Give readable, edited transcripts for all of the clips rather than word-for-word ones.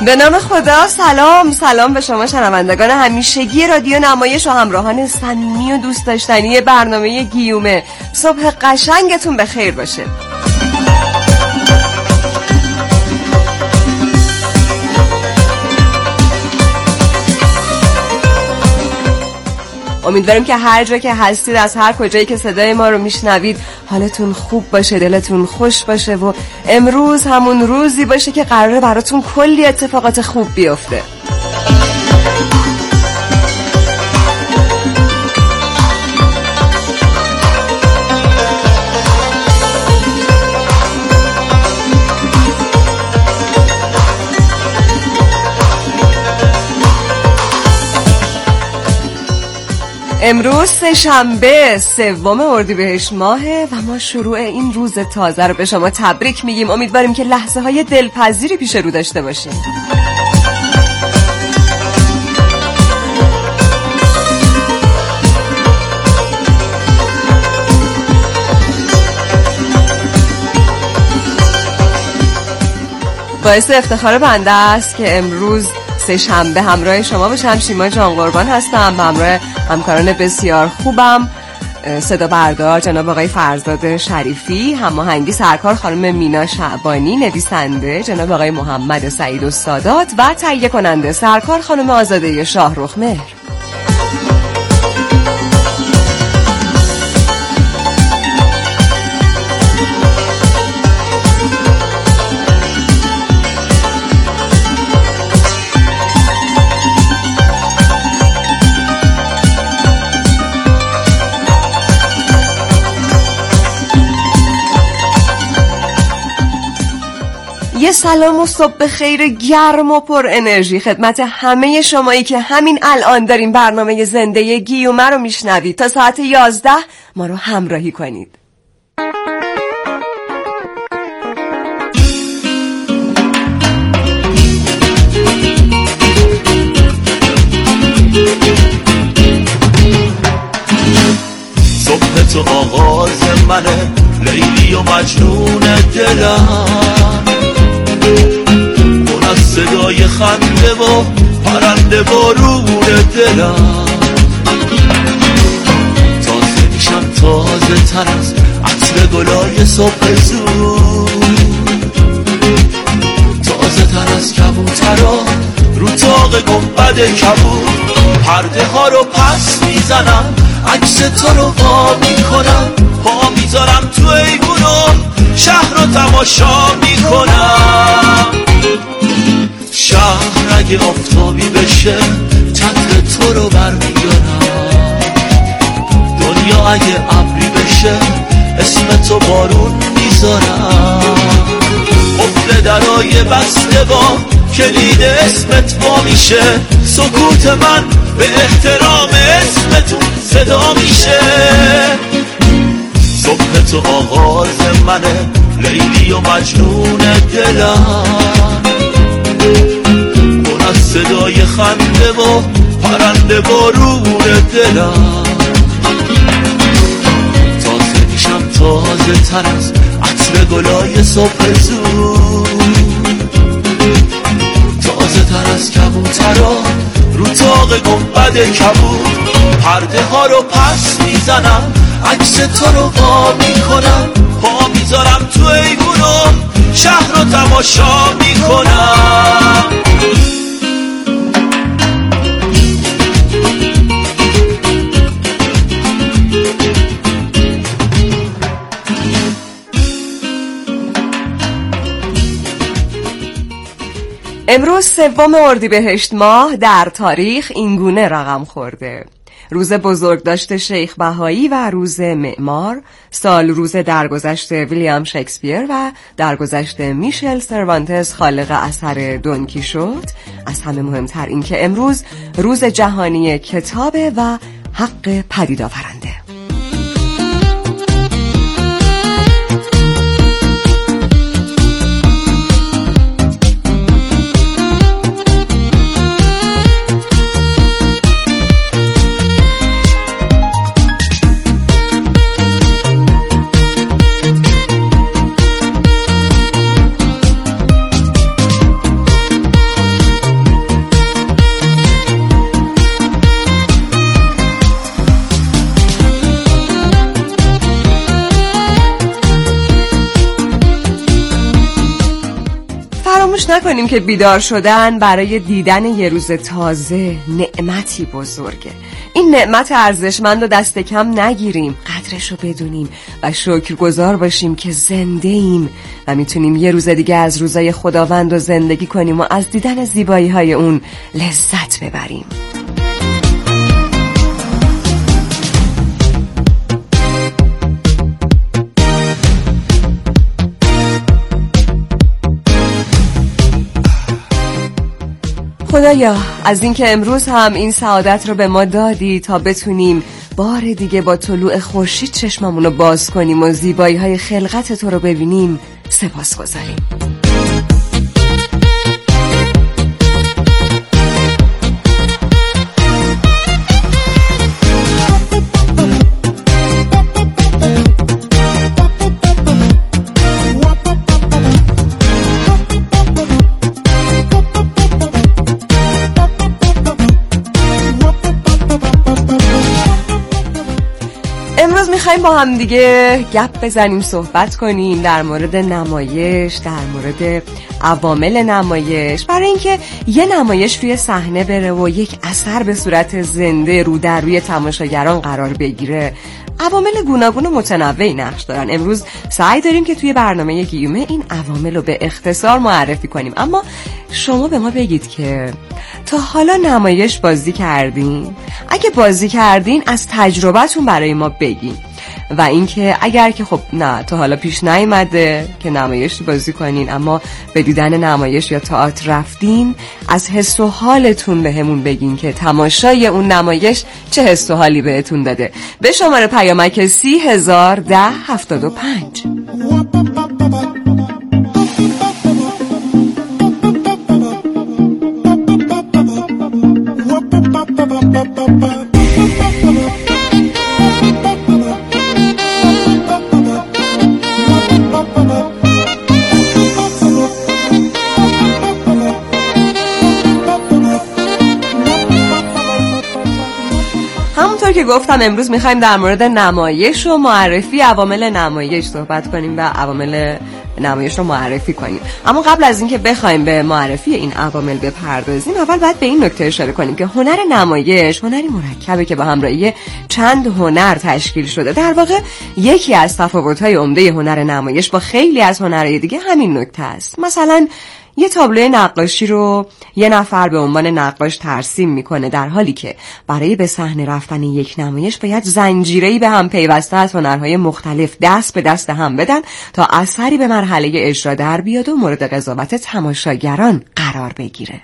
به نام خدا. سلام به شما شنوندگان همیشگی رادیو نمایش و همراهان صمیمی و دوست داشتنی برنامه گیومه. صبح قشنگتون بخیر باشه. امیدواریم که هر جا که هستید، از هر کجایی که صدای ما رو میشنوید، حالتون خوب باشه، دلتون خوش باشه و امروز همون روزی باشه که قراره براتون کلی اتفاقات خوب بیفته. امروز سه‌شنبه 3 اردیبهشت ماهه و ما شروع این روز تازه رو به شما تبریک میگیم. امیدواریم که لحظه های دلپذیری پیش رو داشته باشیم. باعث افتخار بنده است که امروز سه‌شنبه همراه شما باشم. شیما جان قربان هستم، به همراه همکاران بسیار خوبم، صدا بردار جناب آقای فرزاد شریفی، هماهنگی سرکار خانم مینا شعبانی، نویسنده جناب آقای محمد سعید السادات و تهیه کننده سرکار خانم آزاده شاهرخ مهر. یه سلام و صبح خیر گرم و پر انرژی خدمت همه شمایی که همین الان دارین برنامه زنده گیومه رو میشنوید. تا ساعت 11 ما رو همراهی کنید. صبح تو آغاز منه، لیلی و مجنون دلم، اون از صدای خنده و پرنده بارون دلم. تازه میشم، تازه تر از عطر گلای صبح زود، تازه تر از کبوترا رو تاق گنبد کبود. پرده ها رو پس میزنم، عکس تو رو وا میکنم، پا میذارم تو ایوونم، شهر رو تماشا میکنم. شهر اگه آفتابی بشه، چتر تو رو برمیارم. دنیا اگه ابری بشه، اسم تو بارون میذارم. قفل درای بسته با کلید اسمت وا میشه، سکوت من به احترام اسمتون صدا میشه. صبح تو آغاز منه، لیلی و مجنون دلم، اون از صدای خنده و پرنده بارون دلم. تازه میشم، تازه تر از عطر گلای صبح زود، تازه تر از کبوترا رو تاق گنبد کبود. پرده ها رو پس میزنم، عکس تو رو وا میکنم، پا میذارم تو ایوونم، شهر رو تماشا میکنم. امروز 3 اردیبهشت ماه در تاریخ اینگونه رقم خورده: روز بزرگداشت شیخ بهایی و روز معمار، سال روز درگذشت ویلیام شکسپیر و درگذشت میشل سروانتس خالق اثر دون کیشوت. از همه مهمتر این که امروز روز جهانی کتابه و حق پدید آورنده. فراموش نکنیم که بیدار شدن برای دیدن یه روز تازه نعمتی بزرگه. این نعمت ارزشمند رو دست کم نگیریم، قدرش رو بدونیم و شکرگزار باشیم که زنده ایم و میتونیم یه روز دیگه از روزای خداوند رو زندگی کنیم و از دیدن زیبایی های اون لذت ببریم. خدایا از اینکه امروز هم این سعادت رو به ما دادی تا بتونیم بار دیگه با طلوع خورشید چشممون رو باز کنیم و زیبایی های خلقت تو رو ببینیم سپاسگزاریم. امروز میخوایم با هم دیگه گپ بزنیم، صحبت کنیم در مورد نمایش، در مورد عوامل نمایش، برای اینکه یه نمایش روی صحنه بره و یک اثر به صورت زنده رو در روی تماشاگران قرار بگیره. عوامل گوناگون و متنوعی نقش دارن. امروز سعی داریم که توی برنامه گیومه این عوامل رو به اختصار معرفی کنیم. اما شما به ما بگید که تا حالا نمایش بازی کردین؟ اگه بازی کردین از تجربتون برای ما بگین. و اینکه اگر که خب نه تا حالا پیش نیامده که نمایشی بازی کنین اما به دیدن نمایش یا تئاتر رفتین، از حس و حالتون بهمون بگین که تماشای اون نمایش چه حس و حالی بهتون داده. به شماره پیامک 301075. همونطور که گفتم امروز میخوایم در مورد نمایش و معرفی عوامل نمایش صحبت کنیم و عوامل نمایش رو معرفی کنیم. اما قبل از اینکه بخوایم به معرفی این عوامل بپردازیم، اول باید به این نکته اشاره کنیم که هنر نمایش هنری مرکبه که با همراهی چند هنر تشکیل شده. در واقع یکی از تفاوت‌های عمده هنر نمایش با خیلی از هنرهای دیگه همین نکته است. مثلا یه تابلوی نقاشی رو یه نفر به عنوان نقاش ترسیم میکنه، در حالی که برای به صحنه رفتن یک نمایش باید زنجیره‌ای به هم پیوسته از هنرهای مختلف دست به دست هم بدن تا اثری به مرحله اجرا در بیاد و مورد قضاوت تماشاگران قرار بگیره.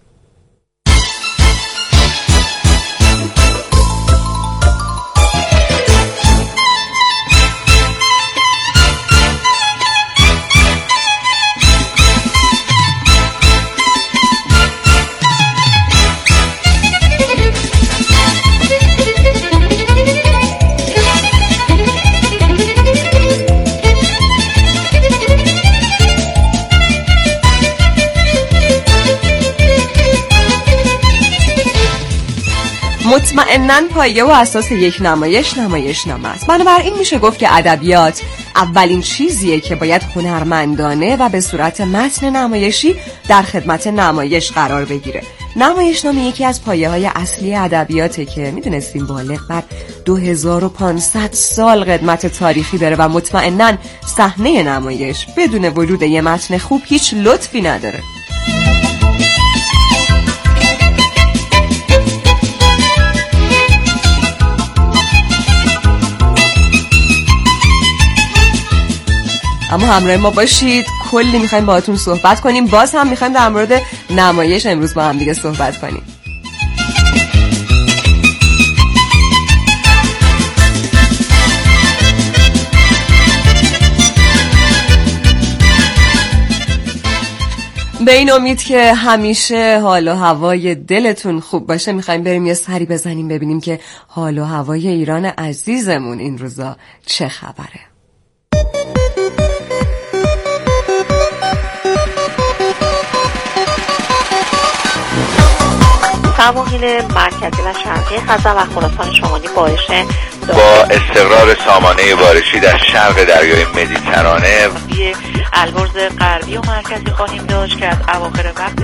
مطمئناً پایه و اساس یک نمایشنامه است. بنابراین میشه گفت که ادبیات اولین چیزیه که باید هنرمندانه و به صورت متن نمایشی در خدمت نمایش قرار بگیره. نمایشنامه یکی از پایه‌های اصلی ادبیاته که میدونستیم بالغ بر 2500 سال قدمت تاریخی داره و مطمئناً صحنه نمایش بدون وجود یه متن خوب هیچ لطفی نداره. اما همراه ما باشید، کلی میخوایم باهاتون صحبت کنیم. باز هم میخوایم در مورد نمایش امروز با هم دیگه صحبت کنیم. به این امید که همیشه حال و هوای دلتون خوب باشه، میخوایم بریم یه سری بزنیم ببینیم که حال و هوای ایران عزیزمون این روزا چه خبره. سواحل مرکزی و شرقی خزر و خراسان شمالی بارش با استقرار سامانه بارشی در شرق دریای مدیترانه. البرز غربی و مرکزی خواهیم داشت که از اواخر وقت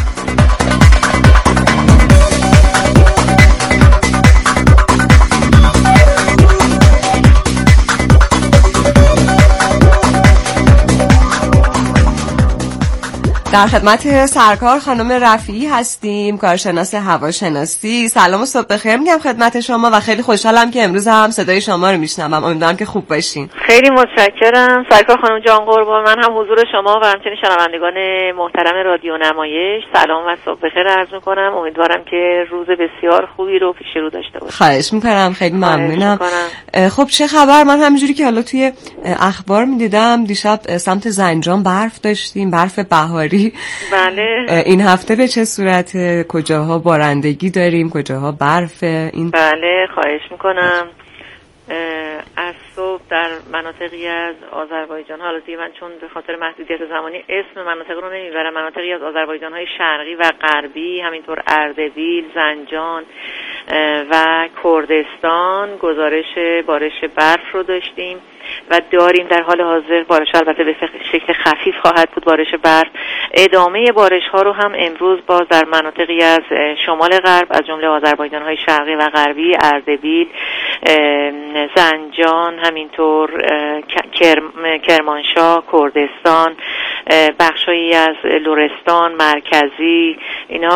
در خدمت سرکار خانم رفیعی هستیم، کارشناس هواشناسی. سلام و صبح بخیر میگم خدمت شما و خیلی خوشحالم که امروز هم صدای شما رو میشنوم. امیدوارم که خوب باشین. خیلی متشکرم سرکار خانم جان قربان. من هم حضور شما و همچنین شنوندگان محترم رادیو نمایش سلام و صبح بخیر عرض میکنم. امیدوارم که روز بسیار خوبی رو پیش رو داشته باشید. خواهش میکنم، خیلی ممنونم. خب چه خبر؟ من همینجوری که حالا توی اخبار میدیدم دیشب سمت زنجان برف داشتیم، برف بهاری. بله. این هفته به چه صورت؟ کجاها بارندگی داریم، کجاها برف؟ این بله خواهش میکنم. از صبح در مناطقی از آذربایجان، حالا دیگه من چون به خاطر محدودیت زمانی اسم مناطق رو نمیبرم، مناطقی از آذربایجان های شرقی و غربی، همینطور اردبیل، زنجان و کردستان گزارش بارش برف رو داشتیم و داریم. در حال حاضر بارش البته به شکل خفیف خواهد بود بارش برف. ادامه بارش ها رو هم امروز باز در مناطقی از شمال غرب از جمله آذربایجان های شرقی و غربی، اردبیل، زنجان، همینطور کرمانشاه، کردستان، بخشایی از لرستان مرکزی، اینا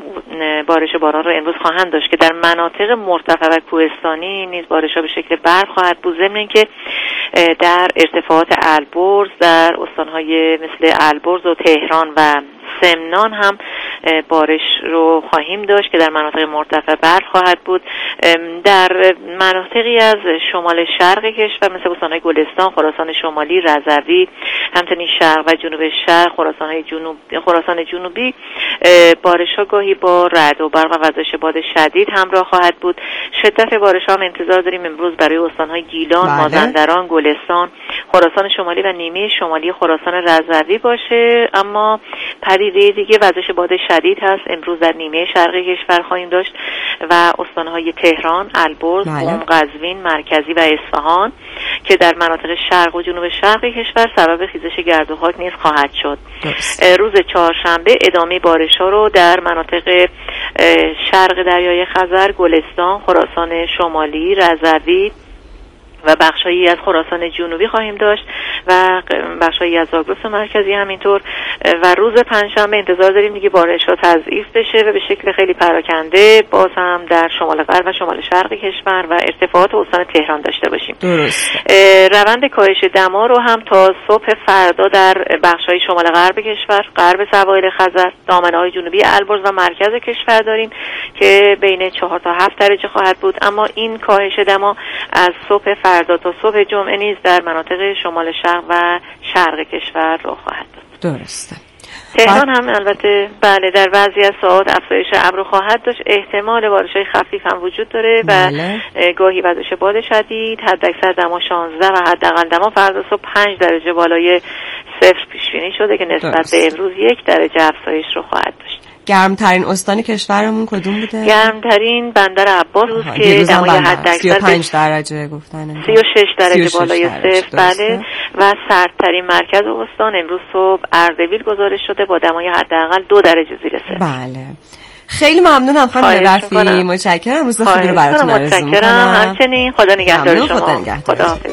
بارش باران رو امروز خواهند داشت که در مناطق مرتفع و کوهستانی نیز بارش ها به شکل برف خواهد بود. ضمن اینکه در ارتفاعات البرز در استانهای مثل البرز و تهران و سمنان هم بارش رو خواهیم داشت که در مناطق مرتفع برف خواهد بود. در مناطقی از شمال شرق کشور مثل استانهای گلستان، خراسان شمالی، رضوی، همچنین شرق و جنوب شرق، خراسان جنوبی بارش ها گاهی با رعد و برق و وزش باد شدید همراه خواهد بود. شدت بارش ها هم انتظار داریم امروز برای استانهای گیلان، مازندران، گلستان، خراسان شمالی و نیمه شمالی خراسان رضوی باشه. اما پدیده دیگه وزش باد شدید هست امروز در نیمه شرقی کشور خواهیم داشت و استانهای تهران، البرز، قم، قزوین، مرکزی و اصفهان که در مناطق شرق و جنوب شرقی کشور سبب خیزش گرد و خاک نیز خواهد شد. روز چهارشنبه ادامه بارش‌ها رو در مناطق شرق دریای خزر، گلستان، خراسان شمالی، رضوی و بخشایی از خراسان جنوبی خواهیم داشت و بخشایی از زاگرس مرکزی همینطور. و روز پنجشنبه انتظار داریم دیگه بارش‌ها تضعیف بشه و به شکل خیلی پراکنده باز هم در شمال غرب و شمال شرق کشور و ارتفاعات استان تهران داشته باشیم. درست. روند کاهش دما رو هم تا صبح فردا در بخشای شمال غرب کشور، غرب سواحل خزر، دامنه‌های جنوبی البرز و مرکز کشور داریم که بین 4 تا 7 درجه خواهد بود. اما این کاهش دما از صبح فردا تا صبح جمعه نیز در مناطق شمال شرق و شرق کشور رخ خواهد داد. درسته. تهران هم البته بله در بعضی از ساعات افزایش ابر خواهد داشت. احتمال بارش‌های خفیف هم وجود داره و گاهی وزش باد شدید. حداکثر دما 16 و حداقل دما فردا صبح 5 درجه بالای صفر پیش بینی شده که نسبت به امروز 1 درجه افزایش رو خواهد داشت. گرمترین استان کشورمون کدوم بوده؟ گرمترین بندر عباس روز که دمای حداکثر 35 درجه گفتن، 36 درجه بالای صفر. بله. و سردترین مرکز استان امروز صبح اردبیل گزارش شده با دمای حداقل 2 درجه زیر صفر. بله. خیلی ممنونم خانم رفیعی، متشکرم. روز خوبی رو براتون آرزو می‌کنم. متشکرم. همچنین خدا نگهدار شما. خدا حافظ.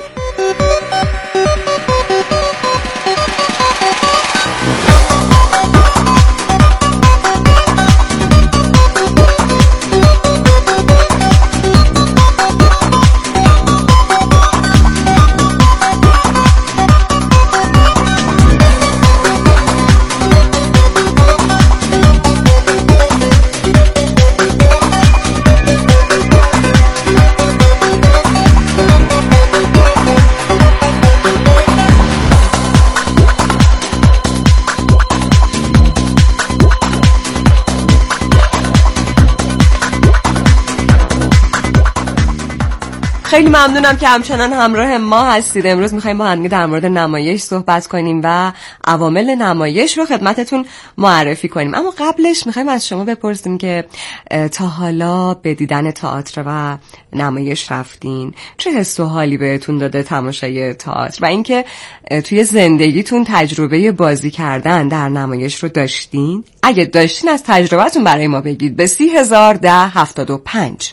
خیلی ممنونم که همچنان همراه ما هستید. امروز میخوایم با هم در مورد نمایش صحبت کنیم و عوامل نمایش رو خدمتتون معرفی کنیم. اما قبلش میخوایم از شما بپرسیم که تا حالا به دیدن تئاتر و نمایش رفتین؟ چه حس و حالی بهتون داده تماشای تئاتر؟ و اینکه توی زندگیتون تجربه بازی کردن در نمایش رو داشتین؟ اگه داشتین از تجربهتون برای ما بگید به 301075.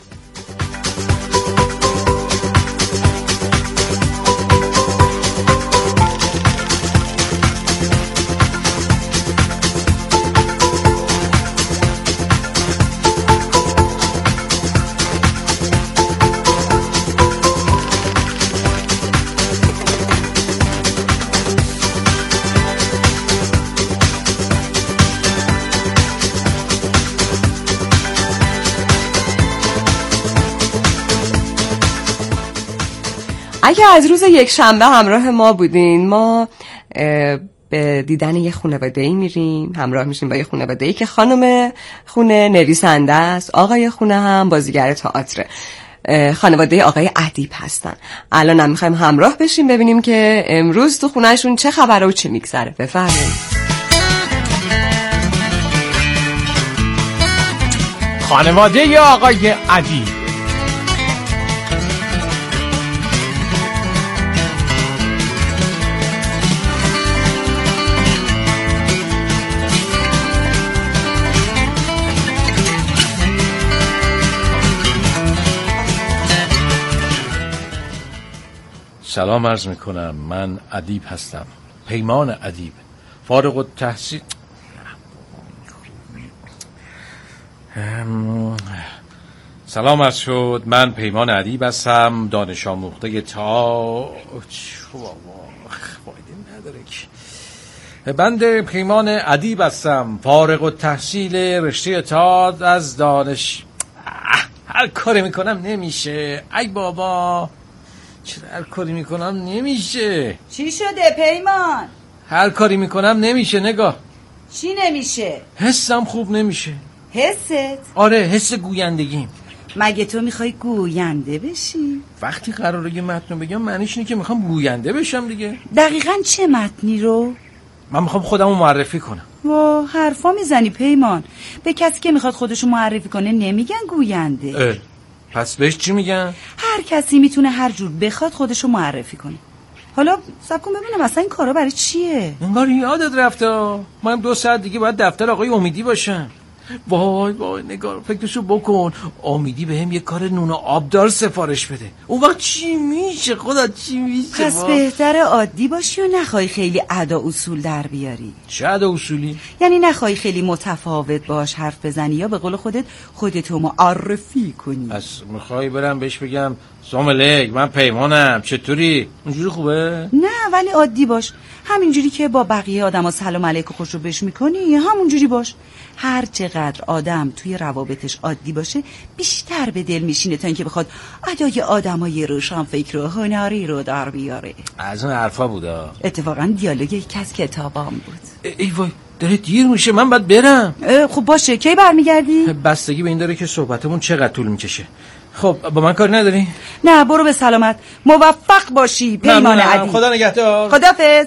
اگه از روز یک شنبه همراه ما بودین، ما به دیدن یه خانواده‌ای میریم، همراه میشیم با یه خانواده‌ای که خانم خونه نویسنده است، آقای خونه هم بازیگر تئاتر. خانواده آقای ادیب هستن. الان هم میخوایم همراه بشیم ببینیم که امروز تو خونهشون چه خبره و چه میگذره. بفرمایید. خانواده آقای ادیب. سلام عرض میکنم. من ادیب هستم، پیمان ادیب، فارغ التحصیل. سلام عرض شد. من پیمان ادیب هستم، دانش آموخته بنده پیمان ادیب هستم، فارغ التحصیل رشته تئاتر از دانش. هر کاری میکنم نمیشه. ای بابا، چرا هر کاری میکنم نمیشه؟ چی شده پیمان؟ هر کاری میکنم نمیشه. نگاه. چی نمیشه؟ حسم خوب نمیشه. حست؟ آره، حس گویندگیم. مگه تو میخوای گوینده بشی؟ وقتی قراره یه متن بگم معنیش اینه که میخوام گوینده بشم دیگه. دقیقاً چه متنی رو؟ من میخوام خودمو معرفی کنم. وا، حرفا میزنی پیمان. به کسی که میخواد خودشو معرفی کنه نمیگن گوینده. پس بهش چی میگن؟ هر کسی میتونه هر جور بخواد خودشو معرفی کنه. حالا صبر کن ببینم اصلا این کارا برای چیه؟ انگار یادت رفته. من 2 ساعت دیگه باید دفتر آقای امیدی باشم. وای وای نگار، فکرشو بکن. امیدی بهم یه کار نون و آبدار سفارش بده. اون وقت چی میشه؟ خدا چی میشه؟ پس بهتره عادی باشی و نخوای خیلی ادا اصول در بیاری. چه ادا اصولی؟ یعنی نخوای خیلی متفاوت باش حرف بزنی یا به قول خودتو معرفی کنی. پس میخوای برم بهش بگم سلام علیک، من پیمانم، چطوری؟ اونجوری خوبه؟ نه، ولی عادی باش. همینجوری که با بقیه آدما سلام علیک و خوشو بش میکنی همونجوری باش. هر چقدر آدم توی روابطش عادی باشه بیشتر به دل میشینه تا اینکه بخواد ادای آدمای روشن فکر و هنری رو در بیاره. از اون حرفا بودا. اتفاقا دیالوگ یکی از کتابام بود. ای وای، داره دیر میشه، من باید برم. خب باشه، کی برمیگردی؟ بستگی به این داره که صحبتمون چقدر طول میکشه. خب با من کاری نداری؟ نه، برو به سلامت. موفق باشی پیمان ادیب. خدا نگهدار. خدافظ.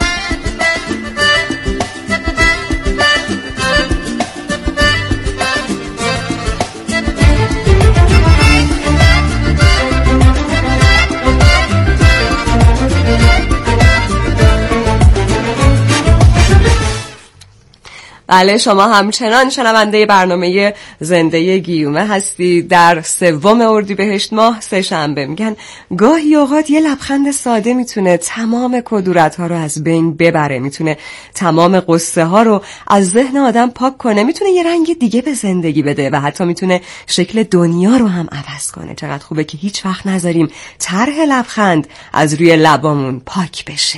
بله، شما همچنان شنونده برنامه زنده گیومه هستید. در 3 اردیبهشت ماه سه‌شنبه میگن گاهی اوقات یه لبخند ساده میتونه تمام کدورت‌ها رو از بین ببره، میتونه تمام قصه ها رو از ذهن آدم پاک کنه، میتونه یه رنگ دیگه به زندگی بده و حتی میتونه شکل دنیا رو هم عوض کنه. چقدر خوبه که هیچ وقت نذاریم طرح لبخند از روی لبامون پاک بشه.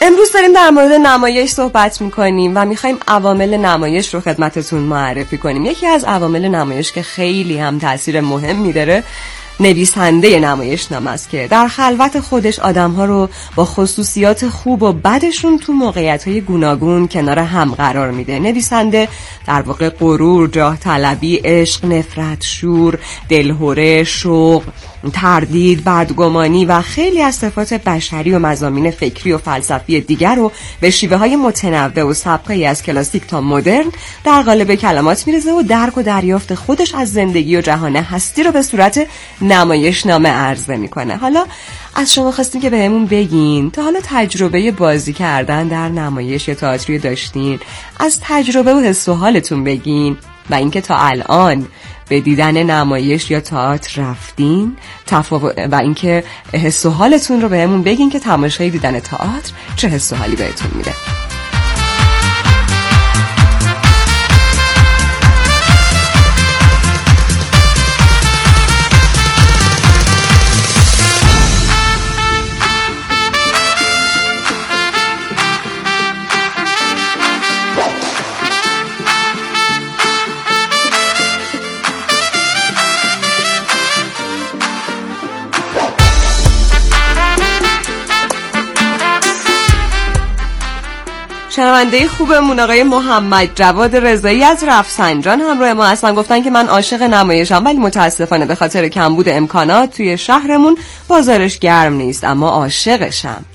امروز داریم در مورد نمایش صحبت میکنیم و میخوایم عوامل نمایش رو خدمتتون معرفی کنیم. یکی از عوامل نمایش که خیلی هم تأثیر مهم میداره نویسنده نمایشنامه است که در خلوت خودش آدم‌ها رو با خصوصیات خوب و بدشون تو موقعیت‌های گوناگون کنار هم قرار میده. نویسنده در واقع غرور، جاه طلبی، عشق، نفرت، شور، دلهره، شوق، تردید، بدگمانی و خیلی از صفات بشری و مضامین فکری و فلسفی دیگر رو به شیوه‌های متنوع و سبکایی از کلاسیک تا مدرن در قالب کلمات می‌ریزه و درک و دریافت خودش از زندگی و جهان هستی رو به صورت نمایشنامه عرضه میکنه. حالا از شما خواستیم که بهمون بگین تا حالا تجربه بازی کردن در نمایش یا تئاتری داشتین؟ از تجربه و حس و حالتون بگین و اینکه تا الان به دیدن نمایش یا تئاتر رفتین و اینکه حس و حالتون رو بهمون بگین که تماشای دیدن تئاتر چه حس و حالی بهتون میده. شنونده خوبمون آقای محمد جواد رضایی از رفسنجان همراه ما هستن. گفتن که من عاشق نمایشم ولی متاسفانه به خاطر کمبود امکانات توی شهرمون بازارش گرم نیست، اما عاشقشم.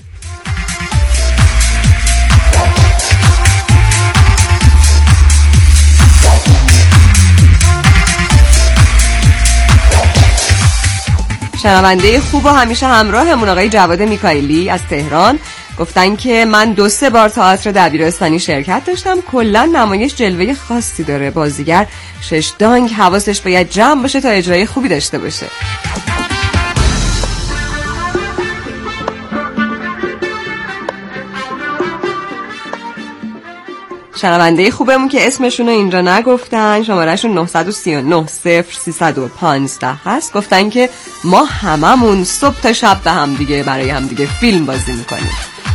شنونده خوب و همیشه همراهمون آقای جواد میکائیلی از تهران گفتن که من 2-3 بار تئاتر دبیرستانی شرکت داشتم. کلا نمایش جلوه خاصی داره. بازیگر 6 دانگ حواسش باید جمع باشه تا اجرای خوبی داشته باشه. شنونده خوبمون که اسمشون رو اینجا نگفتن، شمارهشون 939 0315 هست، گفتن که ما هممون صبح تا شب به هم دیگه برای هم دیگه فیلم بازی میکنیم.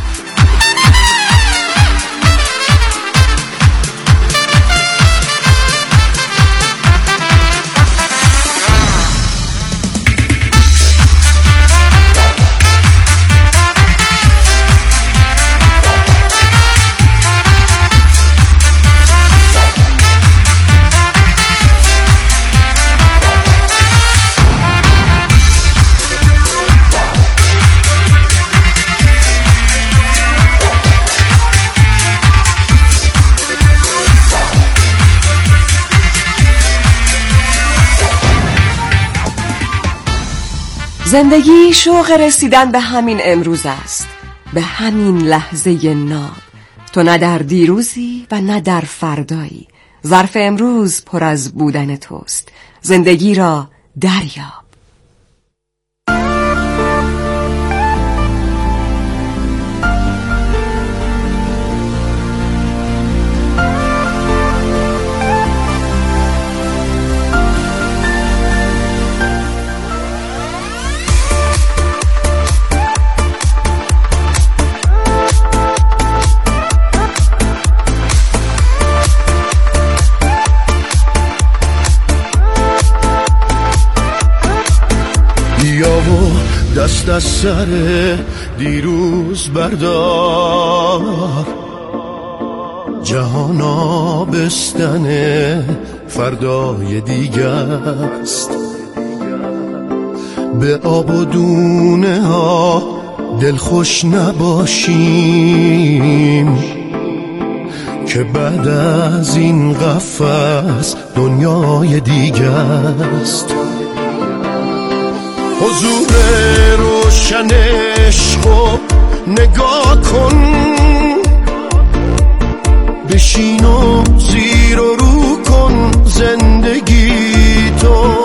زندگی شوق رسیدن به همین امروز است، به همین لحظه ناب. تو نه در دیروزی و نه در فردایی، ظرف امروز پر از بودن توست. زندگی را دریاب. دست از سر دیروز بردار، جهان آبستن فردای دیگه است. به آب و دونه ها دلخوش نباشیم که بعد از این قفس دنیای دیگه است. حضور روشن عشقو نگاه کن، بشین و زیر و رو کن زندگی تو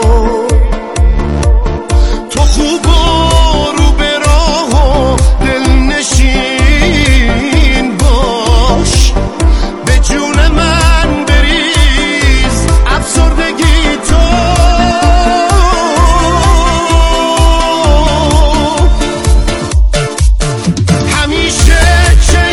خوب و رو به راه و دلنشین باش، به جون من بریز افسردگی تو. همیشه چه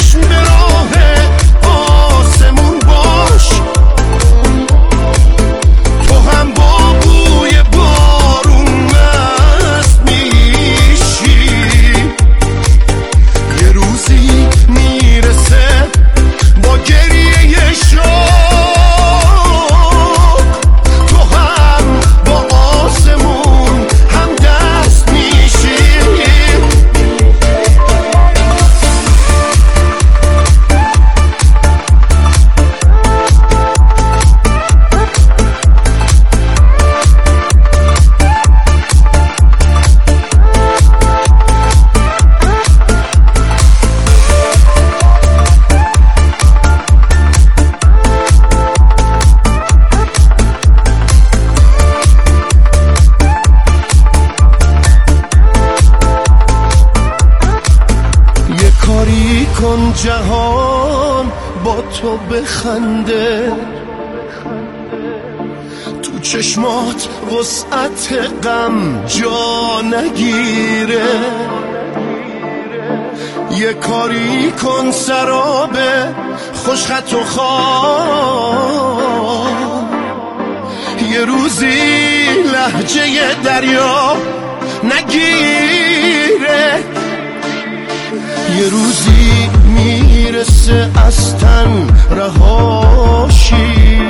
جهان با تو بخنده، تو چشمات وسعت غم جا نگیره. یه کاری کن سراب خوشخط و خواب، یه روزی لهجه دریا نگیره. یه روزی میرسه از تن رهاشی،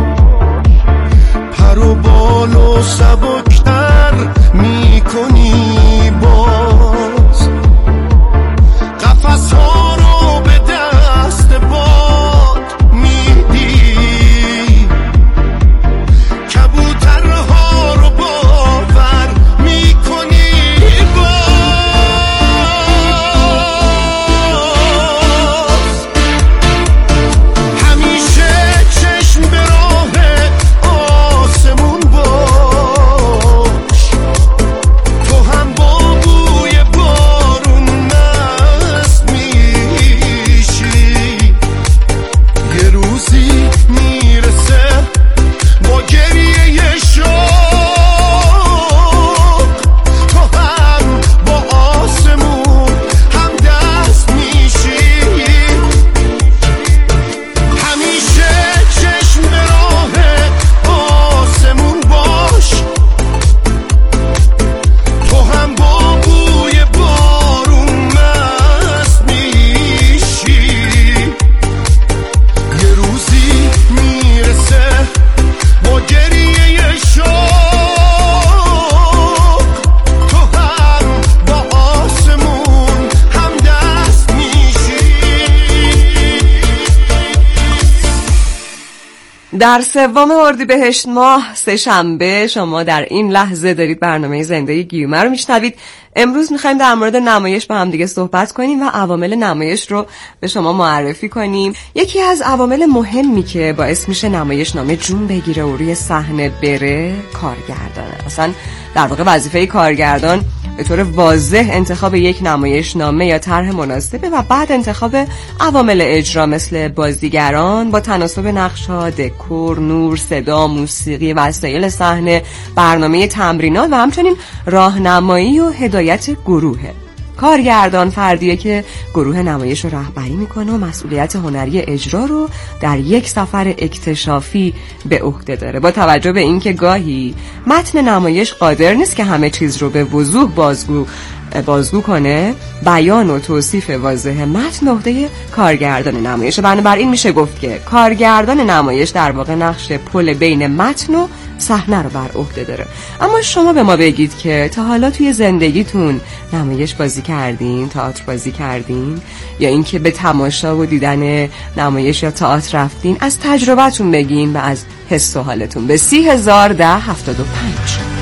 پر و بال و سبکتر میکنی باز، قفس ها رو به دست باد میدی، کبوترها رو باور میکنی باز. همیشه چشم به راه آسمون باش، تو هم با بوی بارون مست میشی. یه روزی میرسه با گریه شوق، تو هم با آسمون هم دست میشی. همیشه چشم به راه آسمون باش، تو هم با بوی بارون مست میشی. یه روزی میرسه با گریه شوق، تو هم با آسمون هم دست میشی. در 3 اردیبهشت ماه سه‌شنبه شما در این لحظه دارید برنامه زنده گیومه رو میشنوید. امروز میخوایم در مورد نمایش با هم دیگه صحبت کنیم و عوامل نمایش رو به شما معرفی کنیم. یکی از عوامل مهمی که باعث میشه نمایش نامه جون بگیره و روی صحنه بره کارگردانه. اصلا در واقع وظیفه کارگردان به طور واضح انتخاب یک نمایش نامه یا طرح مناسبه و بعد انتخاب عوامل اجرا مثل بازیگران با تناسب نقش‌ها، دکور، نور، صدا، موسیقی، وسایل صحنه، برنامه تمرینات و همچنین راهنمایی و هدایت گروهه. کارگردان فردیه که گروه نمایش رو رهبری میکنه و مسئولیت هنری اجرا رو در یک سفر اکتشافی به عهده داره. با توجه به اینکه گاهی متن نمایش قادر نیست که همه چیز رو به وضوح بازگو کنه، بیان و توصیف واضح متن عهده کارگردان نمایش. بنابراین میشه گفت که کارگردان نمایش در واقع نقش پل بین متن و صحنه رو بر عهده داره. اما شما به ما بگید که تا حالا توی زندگیتون نمایش بازی کردین، تئاتر بازی کردین، یا اینکه به تماشا و دیدن نمایش یا تئاتر رفتین؟ از تجربتون بگین و از حس و حالتون به 30,01075.